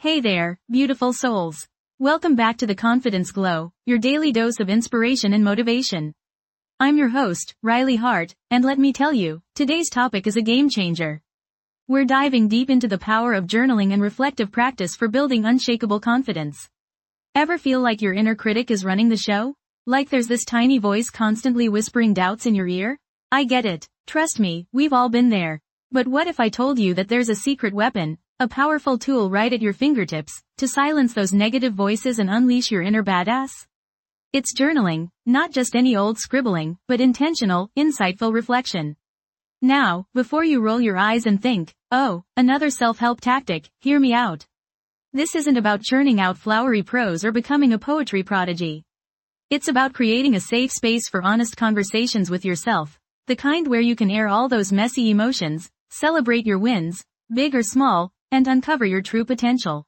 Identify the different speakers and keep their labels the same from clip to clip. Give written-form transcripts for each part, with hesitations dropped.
Speaker 1: Hey there, beautiful souls. Welcome back to the Confidence Glow, your daily dose of inspiration and motivation. I'm your host, Riley Hart, and let me tell you, today's topic is a game changer. We're diving deep into the power of journaling and reflective practice for building unshakable confidence. Ever feel like your inner critic is running the show? Like there's this tiny voice constantly whispering doubts in your ear? I get it. Trust me, we've all been there. But what if I told you that there's a secret weapon, a powerful tool right at your fingertips, to silence those negative voices and unleash your inner badass? It's journaling, not just any old scribbling, but intentional, insightful reflection. Now, before you roll your eyes and think, oh, another self-help tactic, hear me out. This isn't about churning out flowery prose or becoming a poetry prodigy. It's about creating a safe space for honest conversations with yourself, the kind where you can air all those messy emotions, celebrate your wins, big or small, and uncover your true potential.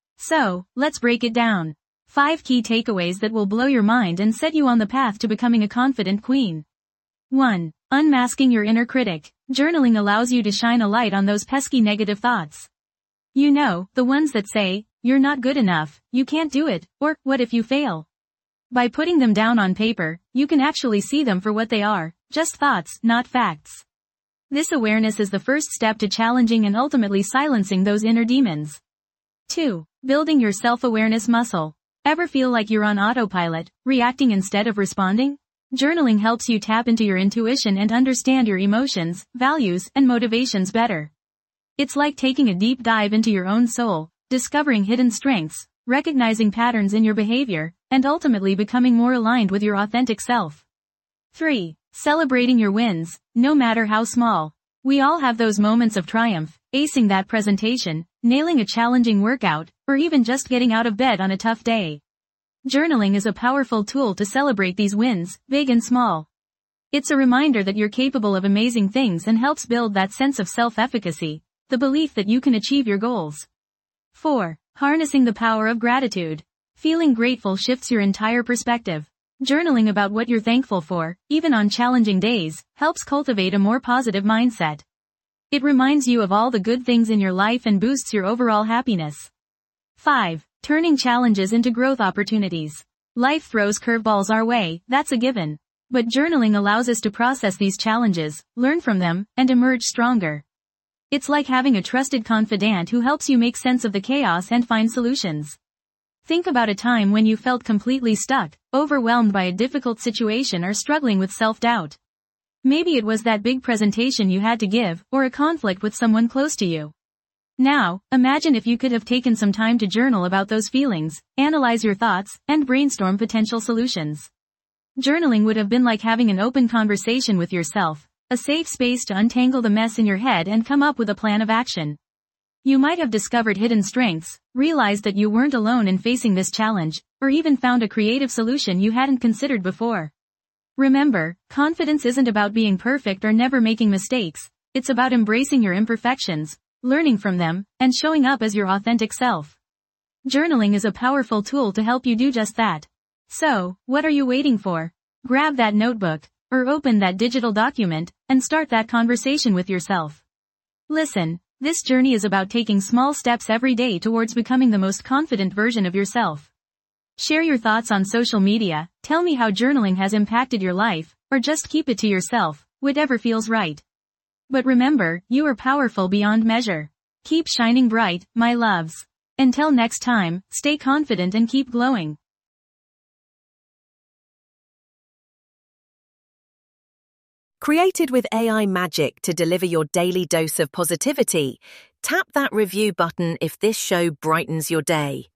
Speaker 1: So, let's break it down. 5 key takeaways that will blow your mind and set you on the path to becoming a confident queen. 1. Unmasking your inner critic. Journaling allows you to shine a light on those pesky negative thoughts. You know, the ones that say, you're not good enough, you can't do it, or, what if you fail? By putting them down on paper, you can actually see them for what they are, just thoughts, not facts. This awareness is the first step to challenging and ultimately silencing those inner demons. 2. Building your self-awareness muscle. Ever feel like you're on autopilot, reacting instead of responding? Journaling helps you tap into your intuition and understand your emotions, values, and motivations better. It's like taking a deep dive into your own soul, discovering hidden strengths, recognizing patterns in your behavior, and ultimately becoming more aligned with your authentic self. 3. Celebrating your wins, no matter how small. We all have those moments of triumph, acing that presentation, nailing a challenging workout, or even just getting out of bed on a tough day. Journaling is a powerful tool to celebrate these wins, big and small. It's a reminder that you're capable of amazing things and helps build that sense of self-efficacy, the belief that you can achieve your goals. 4. Harnessing the power of gratitude. Feeling grateful shifts your entire perspective. Journaling about what you're thankful for, even on challenging days, helps cultivate a more positive mindset. It reminds you of all the good things in your life and boosts your overall happiness. 5. Turning challenges into growth opportunities. Life throws curveballs our way, that's a given. But journaling allows us to process these challenges, learn from them, and emerge stronger. It's like having a trusted confidant who helps you make sense of the chaos and find solutions. Think about a time when you felt completely stuck, overwhelmed by a difficult situation or struggling with self-doubt. Maybe it was that big presentation you had to give, or a conflict with someone close to you. Now, imagine if you could have taken some time to journal about those feelings, analyze your thoughts, and brainstorm potential solutions. Journaling would have been like having an open conversation with yourself, a safe space to untangle the mess in your head and come up with a plan of action. You might have discovered hidden strengths, realized that you weren't alone in facing this challenge, or even found a creative solution you hadn't considered before. Remember, confidence isn't about being perfect or never making mistakes, it's about embracing your imperfections, learning from them, and showing up as your authentic self. Journaling is a powerful tool to help you do just that. So, what are you waiting for? Grab that notebook, or open that digital document, and start that conversation with yourself. Listen. This journey is about taking small steps every day towards becoming the most confident version of yourself. Share your thoughts on social media, tell me how journaling has impacted your life, or just keep it to yourself, whatever feels right. But remember, you are powerful beyond measure. Keep shining bright, my loves. Until next time, stay confident and keep glowing.
Speaker 2: Created with AI magic to deliver your daily dose of positivity, tap that review button if this show brightens your day.